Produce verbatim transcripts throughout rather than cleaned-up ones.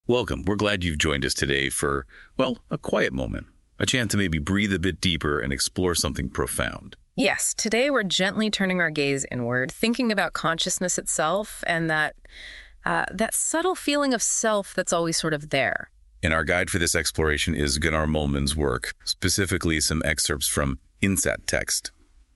Welcome. We're glad you've joined us today for, well, a quiet moment, a chance to maybe breathe a bit deeper and explore something profound. Yes, today we're gently turning our gaze inward, thinking about consciousness itself and that uh, that subtle feeling of self that's always sort of there. And our guide for this exploration is Gunnar Mollmann's work, specifically some excerpts from Insight text.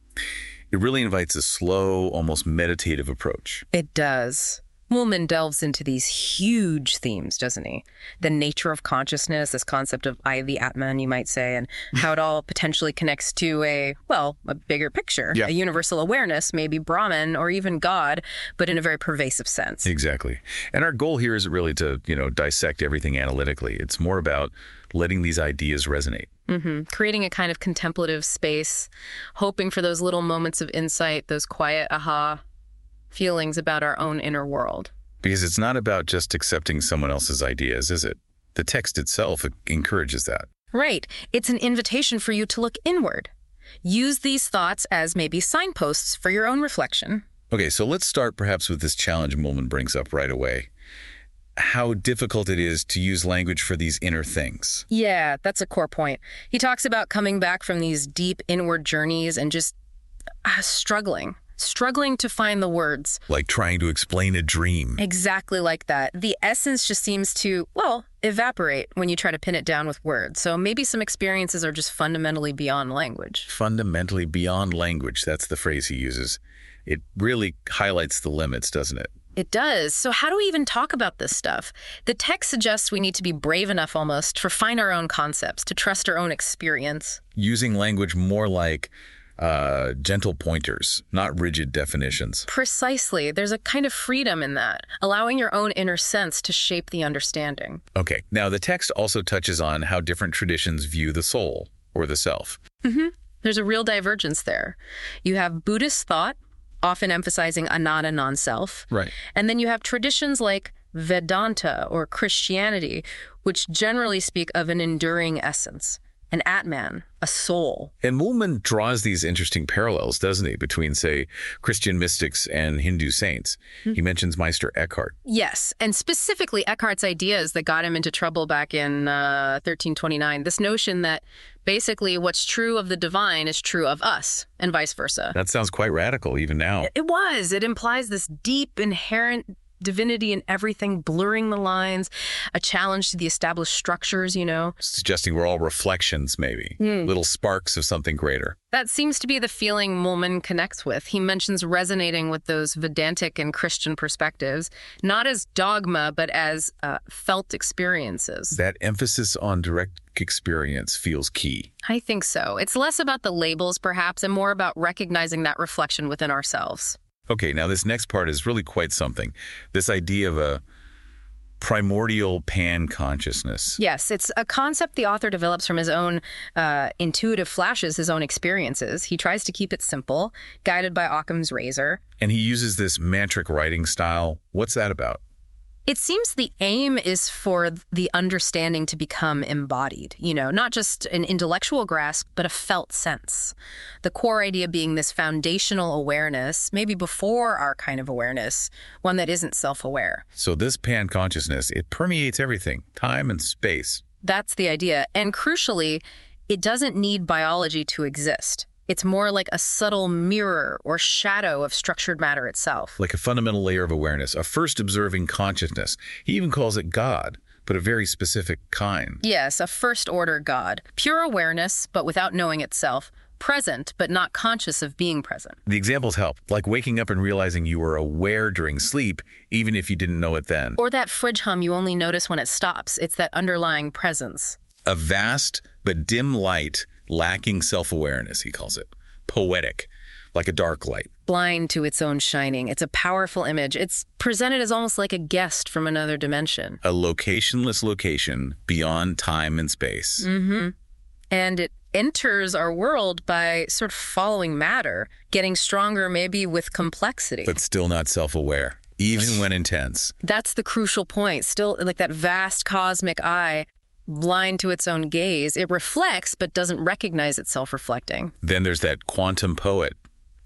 It really invites a slow, almost meditative approach. It does. Mollmann delves into these huge themes, doesn't he? The nature of consciousness, this concept of I, the Atman, you might say, and how it all potentially connects to a, well, a bigger picture, Yeah. a universal awareness, maybe Brahman or even God, but in a very pervasive sense. Exactly. And our goal here isn't really to, you know, dissect everything analytically. It's more about letting these ideas resonate. Mm-hmm. Creating a kind of contemplative space, hoping for those little moments of insight, those quiet aha feelings about our own inner world. Because it's not about just accepting someone else's ideas, is it? The text itself encourages that. Right. It's an invitation for you to look inward. Use these thoughts as maybe signposts for your own reflection. Okay, so let's start perhaps with this challenge Mollmann brings up right away. How difficult it is to use language for these inner things. Yeah, that's a core point. He talks about coming back from these deep inward journeys and just uh, struggling. Struggling to find the words. Like trying to explain a dream. Exactly like that. The essence just seems to, well, evaporate when you try to pin it down with words. So maybe some experiences are just fundamentally beyond language. Fundamentally beyond language, that's the phrase he uses. It really highlights the limits, doesn't it? It does. So how do we even talk about this stuff? The text suggests we need to be brave enough almost to refine our own concepts, to trust our own experience. Using language more like uh, gentle pointers, not rigid definitions. Precisely. There's a kind of freedom in that, allowing your own inner sense to shape the understanding. Okay, now the text also touches on how different traditions view the soul, or the self. Mm-hmm. There's a real divergence there. You have Buddhist thought, often emphasizing ananda, non-self. Right. And then you have traditions like Vedanta or Christianity, which generally speak of an enduring essence, an Atman, a soul. And Mollmann draws these interesting parallels, doesn't he, between, say, Christian mystics and Hindu saints. Mm-hmm. He mentions Meister Eckhart. Yes, and specifically Eckhart's ideas that got him into trouble back in uh, thirteen twenty-nine. This notion that basically what's true of the divine is true of us, and vice versa. That sounds quite radical, even now. It was. It implies this deep, inherent divinity in everything, blurring the lines, a challenge to the established structures, you know. Suggesting we're all reflections, maybe. Mm. Little sparks of something greater. That seems to be the feeling Mollmann connects with. He mentions resonating with those Vedantic and Christian perspectives, not as dogma, but as uh, felt experiences. That emphasis on direct experience feels key. I think so. It's less about the labels, perhaps, and more about recognizing that reflection within ourselves. Okay, now this next part is really quite something. This idea of a primordial pan-consciousness. Yes, it's a concept the author develops from his own uh, intuitive flashes, his own experiences. He tries to keep it simple, guided by Occam's razor. And he uses this mantric writing style. What's that about? It seems the aim is for the understanding to become embodied, you know, not just an intellectual grasp, but a felt sense. The core idea being this foundational awareness, maybe before our kind of awareness, one that isn't self-aware. So this pan-consciousness, it permeates everything, time and space. That's the idea. And crucially, it doesn't need biology to exist. It's more like a subtle mirror or shadow of structured matter itself. Like a fundamental layer of awareness, a first observing consciousness. He even calls it God, but a very specific kind. Yes, a first-order God. Pure awareness, but without knowing itself. Present, but not conscious of being present. The examples help, like waking up and realizing you were aware during sleep, even if you didn't know it then. Or that fridge hum you only notice when it stops. It's that underlying presence. A vast but dim light, lacking self-awareness, he calls it. Poetic, like a dark light. Blind to its own shining. It's a powerful image. It's presented as almost like a guest from another dimension. A locationless location beyond time and space. Mm-hmm. And it enters our world by sort of following matter, getting stronger maybe with complexity. But still not self-aware, even when intense. That's the crucial point. Still, like that vast cosmic eye, blind to its own gaze. It reflects, but doesn't recognize itself reflecting. Then there's that quantum poet,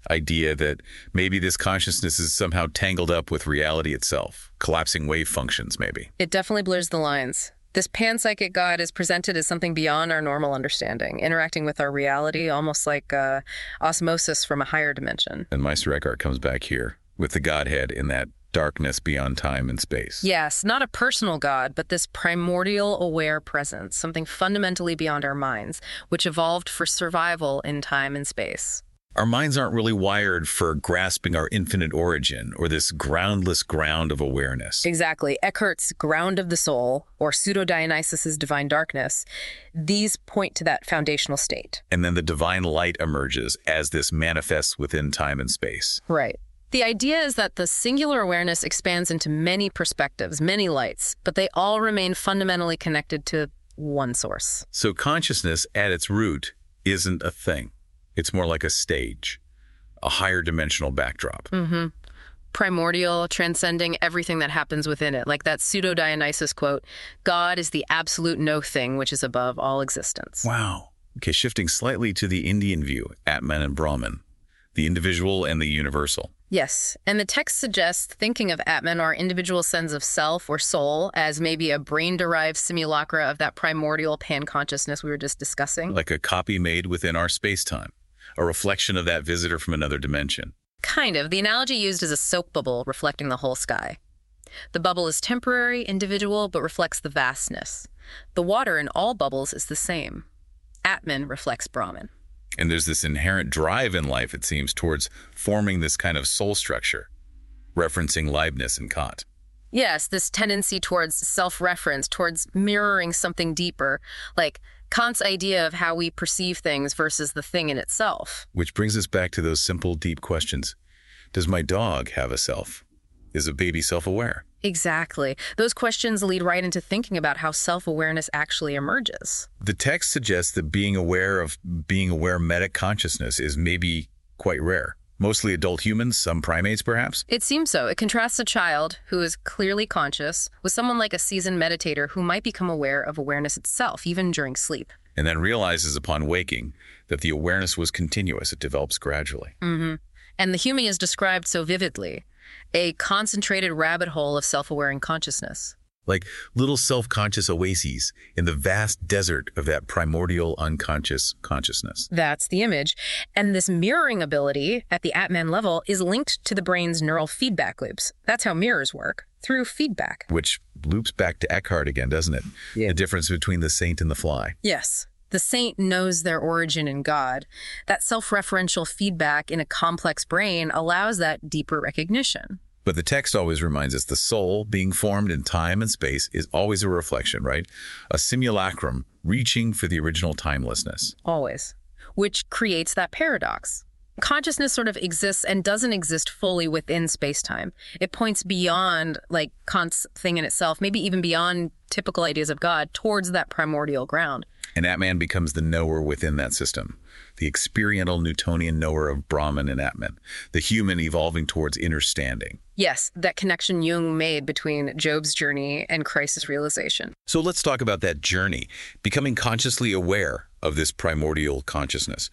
idea that maybe this consciousness is somehow tangled up with reality itself, collapsing wave functions maybe. It definitely blurs the lines. This panpsychic God is presented as something beyond our normal understanding, interacting with our reality almost like uh, osmosis from a higher dimension. And Meister Eckhart comes back here with the Godhead in that darkness beyond time and space. Yes, not a personal God, but this primordial aware presence, something fundamentally beyond our minds, which evolved for survival in time and space. Our minds aren't really wired for grasping our infinite origin or this groundless ground of awareness. Exactly. Eckhart's ground of the soul, or Pseudo-Dionysius's divine darkness, these point to that foundational state. And then the divine light emerges as this manifests within time and space. Right. The idea is that the singular awareness expands into many perspectives, many lights, but they all remain fundamentally connected to one source. So consciousness at its root isn't a thing. It's more like a stage, a higher dimensional backdrop. Mm-hmm. Primordial, transcending everything that happens within it. Like that Pseudo-Dionysus quote, God is the absolute no thing which is above all existence. Wow. Okay, shifting slightly to the Indian view, Atman and Brahman, the individual and the universal. Yes, and the text suggests thinking of Atman, our individual sense of self or soul, as maybe a brain-derived simulacra of that primordial pan-consciousness we were just discussing. Like a copy made within our space-time, a reflection of that visitor from another dimension. Kind of. The analogy used is a soap bubble reflecting the whole sky. The bubble is temporary, individual, but reflects the vastness. The water in all bubbles is the same. Atman reflects Brahman. And there's this inherent drive in life, it seems, towards forming this kind of soul structure, referencing Leibniz and Kant. Yes, this tendency towards self-reference, towards mirroring something deeper, like Kant's idea of how we perceive things versus the thing in itself. Which brings us back to those simple, deep questions. Does my dog have a self? Is a baby self-aware? Exactly. Those questions lead right into thinking about how self-awareness actually emerges. The text suggests that being aware of being aware meta-consciousness is maybe quite rare. Mostly adult humans, some primates perhaps? It seems so. It contrasts a child who is clearly conscious with someone like a seasoned meditator who might become aware of awareness itself, even during sleep. And then realizes upon waking that the awareness was continuous. It develops gradually. Mm-hmm. And the human is described so vividly. A concentrated rabbit hole of self-aware consciousness. Like little self-conscious oases in the vast desert of that primordial unconscious consciousness. That's the image. And this mirroring ability at the Atman level is linked to the brain's neural feedback loops. That's how mirrors work, through feedback. Which loops back to Eckhart again, doesn't it? Yeah. The difference between the saint and the fly. Yes. The saint knows their origin in God. That self-referential feedback in a complex brain allows that deeper recognition. But the text always reminds us the soul, being formed in time and space, is always a reflection, right? A simulacrum reaching for the original timelessness. Always. Which creates that paradox. Consciousness sort of exists and doesn't exist fully within space-time. It points beyond, like, Kant's thing in itself, maybe even beyond typical ideas of God, towards that primordial ground. And Atman becomes the knower within that system, the experiential Newtonian knower of Brahman and Atman, the human evolving towards understanding. Yes, that connection Jung made between Job's journey and Christ's realization. So let's talk about that journey, becoming consciously aware of this primordial consciousness.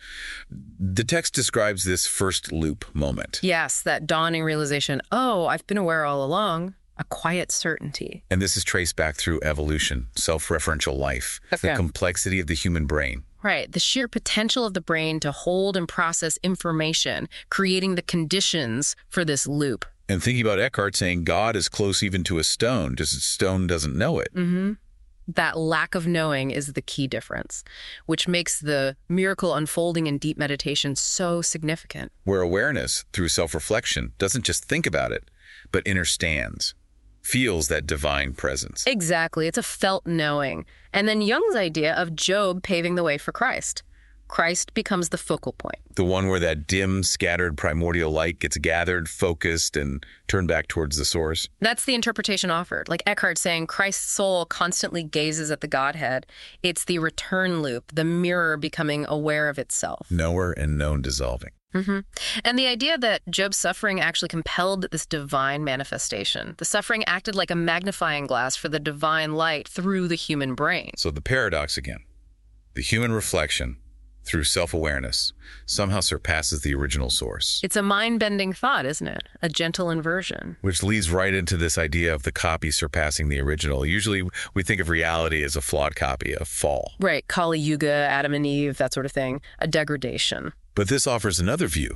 The text describes this first loop moment. Yes, that dawning realization, oh, I've been aware all along. A quiet certainty. And this is traced back through evolution, self-referential life, Okay. the complexity of the human brain. Right. The sheer potential of the brain to hold and process information, creating the conditions for this loop. And thinking about Eckhart saying God is close even to a stone, just a stone doesn't know it. Mm-hmm. That lack of knowing is the key difference, which makes the miracle unfolding in deep meditation so significant. Where awareness, through self-reflection, doesn't just think about it, but understands, feels that divine presence. Exactly. It's a felt knowing. And then Jung's idea of Job paving the way for Christ. Christ becomes the focal point. The one where that dim, scattered primordial light gets gathered, focused, and turned back towards the source. That's the interpretation offered. Like Eckhart saying Christ's soul constantly gazes at the Godhead. It's the return loop, the mirror becoming aware of itself. Knower and known dissolving. Mm-hmm. And the idea that Job's suffering actually compelled this divine manifestation. The suffering acted like a magnifying glass for the divine light through the human brain. So the paradox again. The human reflection, through self-awareness, somehow surpasses the original source. It's a mind-bending thought, isn't it? A gentle inversion. Which leads right into this idea of the copy surpassing the original. Usually we think of reality as a flawed copy, a fall. Right, Kali Yuga, Adam and Eve, that sort of thing. A degradation. But this offers another view.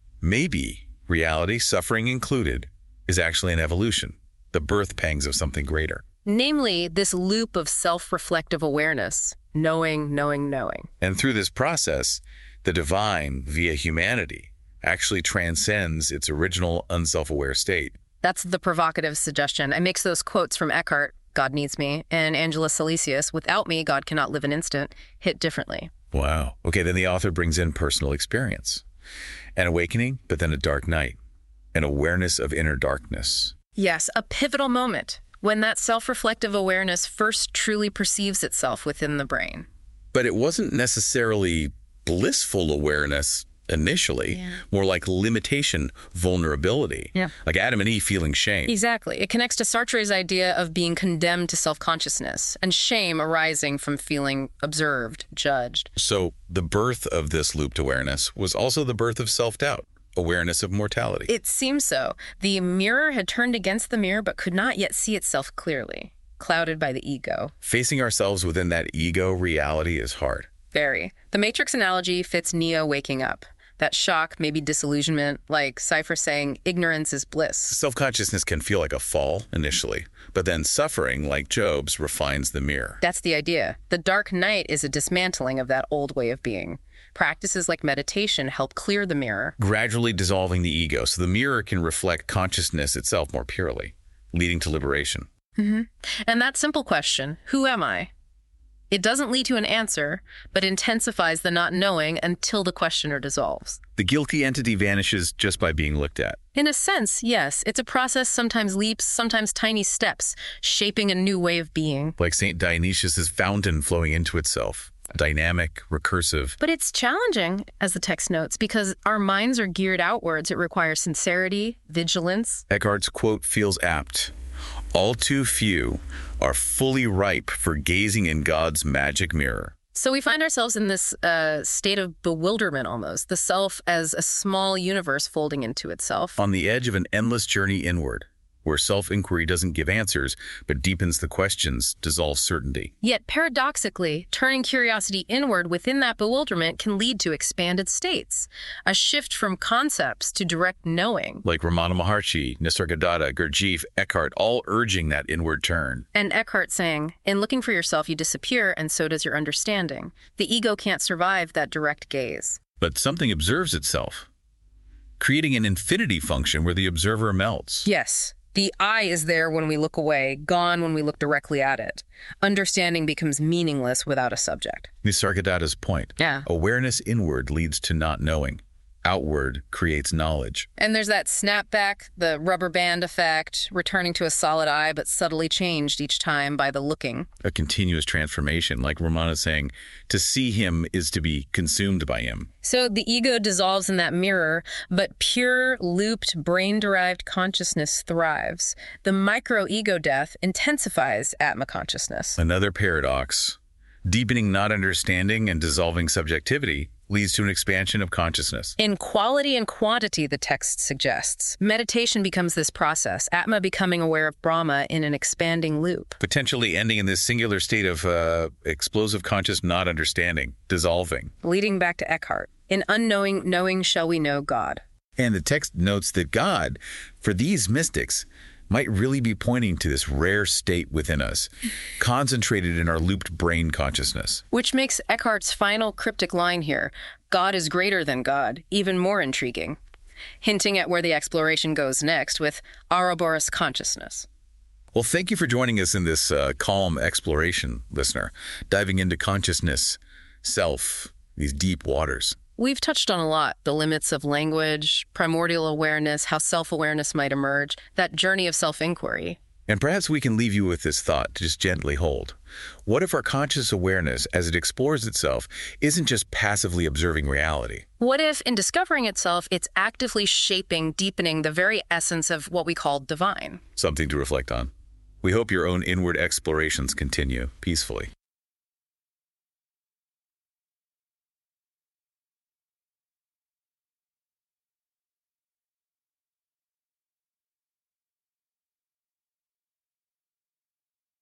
Maybe reality, suffering included, is actually an evolution, the birth pangs of something greater. Namely, this loop of self-reflective awareness, knowing, knowing, knowing. And through this process, the divine, via humanity, actually transcends its original unself-aware state. That's the provocative suggestion. I mix those quotes from Eckhart, God needs me, and Angela Salesius, without me, God cannot live an instant, hit differently. Wow. Okay, then the author brings in personal experience. An awakening, but then a dark night. An awareness of inner darkness. Yes, a pivotal moment. When that self-reflective awareness first truly perceives itself within the brain. But it wasn't necessarily blissful awareness initially, Yeah. more like limitation, vulnerability, Yeah. like Adam and Eve feeling shame. Exactly. It connects to Sartre's idea of being condemned to self-consciousness and shame arising from feeling observed, judged. So the birth of this looped awareness was also the birth of self-doubt, awareness of mortality. It seems so. The mirror had turned against the mirror but could not yet see itself clearly, clouded by the ego. Facing ourselves within that ego reality is hard. Very. The Matrix analogy fits Neo waking up. That shock, maybe disillusionment, like Cypher saying, ignorance is bliss. Self-consciousness can feel like a fall initially, but then suffering, like Job's, refines the mirror. That's the idea. The dark night is a dismantling of that old way of being. Practices like meditation help clear the mirror. Gradually dissolving the ego so the mirror can reflect consciousness itself more purely, leading to liberation. Mm-hmm. And that simple question, who am I? It doesn't lead to an answer, but intensifies the not knowing until the questioner dissolves. The guilty entity vanishes just by being looked at. In a sense, yes. It's a process, sometimes leaps, sometimes tiny steps, shaping a new way of being. Like Saint Dionysius' fountain flowing into itself. Dynamic, recursive. But it's challenging, as the text notes, because our minds are geared outwards. It requires sincerity, vigilance. Eckhart's quote feels apt. All too few are fully ripe for gazing in God's magic mirror. So we find ourselves in this uh, state of bewilderment almost, the self as a small universe folding into itself. On the edge of an endless journey inward, where self-inquiry doesn't give answers, but deepens the questions, dissolves certainty. Yet paradoxically, turning curiosity inward within that bewilderment can lead to expanded states, a shift from concepts to direct knowing. Like Ramana Maharshi, Nisargadatta, Gurdjieff, Eckhart, all urging that inward turn. And Eckhart saying, in looking for yourself, you disappear, and so does your understanding. The ego can't survive that direct gaze. But something observes itself, creating an infinity function where the observer melts. Yes. The I is there when we look away, gone when we look directly at it. Understanding becomes meaningless without a subject. Nisargadatta's point. Yeah. Awareness inward leads to not knowing. Outward creates knowledge. And there's that snapback, the rubber band effect, returning to a solid eye but subtly changed each time by the looking. A continuous transformation, like Ramana's saying, to see him is to be consumed by him. So the ego dissolves in that mirror, but pure, looped, brain-derived consciousness thrives. The micro-ego death intensifies Atma consciousness. Another paradox. Deepening not understanding and dissolving subjectivity leads to an expansion of consciousness. In quality and quantity, the text suggests. Meditation becomes this process, Atma becoming aware of Brahma in an expanding loop. Potentially ending in this singular state of uh, explosive conscious not understanding, dissolving. Leading back to Eckhart. In unknowing, knowing shall we know God. And the text notes that God, for these mystics, might really be pointing to this rare state within us, concentrated in our looped brain consciousness. Which makes Eckhart's final cryptic line here, God is greater than God, even more intriguing, hinting at where the exploration goes next with Ouroboros consciousness. Well, thank you for joining us in this uh, calm exploration, listener, diving into consciousness, self, these deep waters. We've touched on a lot, the limits of language, primordial awareness, how self-awareness might emerge, that journey of self-inquiry. And perhaps we can leave you with this thought to just gently hold. What if our conscious awareness, as it explores itself, isn't just passively observing reality? What if, in discovering itself, it's actively shaping, deepening the very essence of what we call divine? Something to reflect on. We hope your own inward explorations continue peacefully.